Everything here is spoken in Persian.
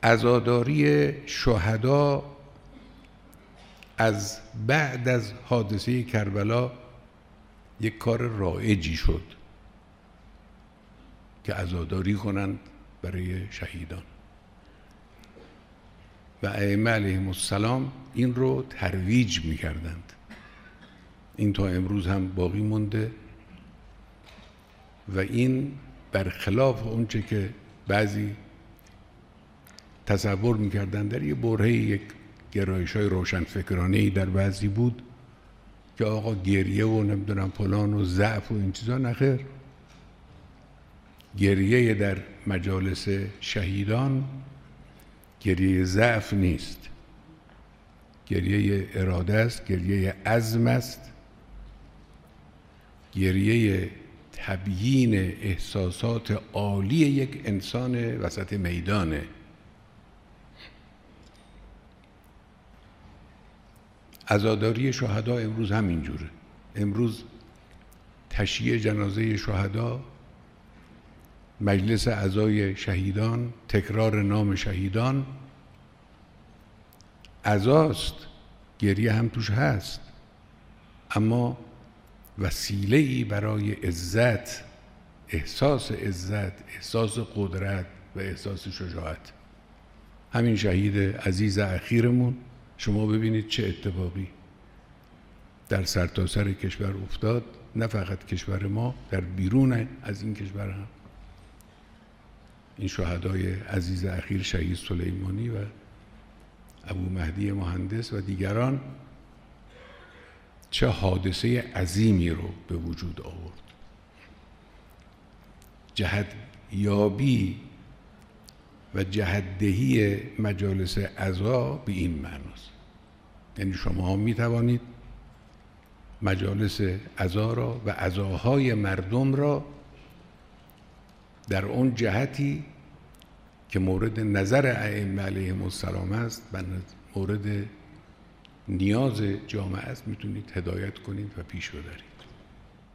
عزاداری شهدا از بعد از حادثه کربلا یک کار رایجی شد که عزاداری کنند برای شهیدان و ائمه علیهم السلام این رو ترویج می‌کردند. این تا امروز هم باقی مونده و این برخلاف اونچه که بعضی تصور می‌کردند در یه برهه یک گرایش‌های روشنفکرانه‌ای در بعضی بود که آقا گریه و نمیدونم فلان و ضعف و این چیزا، نخیر. گریه در مجالس شهیدان گریه ضعف نیست، گریه اراده است، گریه عزم است، گریه تبیین احساسات عالی یک انسان وسط میدانه. عزاداری شهدا امروز همین جوره. امروز تشییع جنازه شهدا، مجلس عزای شهیدان، تکرار نام شهیدان عزاست، گریه هم توش هست، اما وسیله‌ای برای عزت، احساس عزت، احساس قدرت و احساس شجاعت. همین شهید عزیز اخیرمون، شما ببینید چه اتفاقی در سرتاسر کشور افتاد، نه فقط کشور ما، در بیرون از این کشور هم. این شهدای عزیز اخیر، شهید سلیمانی و ابو مهدی مهندس و دیگران، چه حادثه عظیمی رو به وجود آورد. جهتیابی و جهتدهی مجالس عزا به این معناست. یعنی شما می توانید مجالس عزا را و عزاهای مردم را در اون جهتی که مورد نظر ائمه علیهم السلام است و مورد نیاز جامعه است میتونید هدایت کنید و پیش ببرید.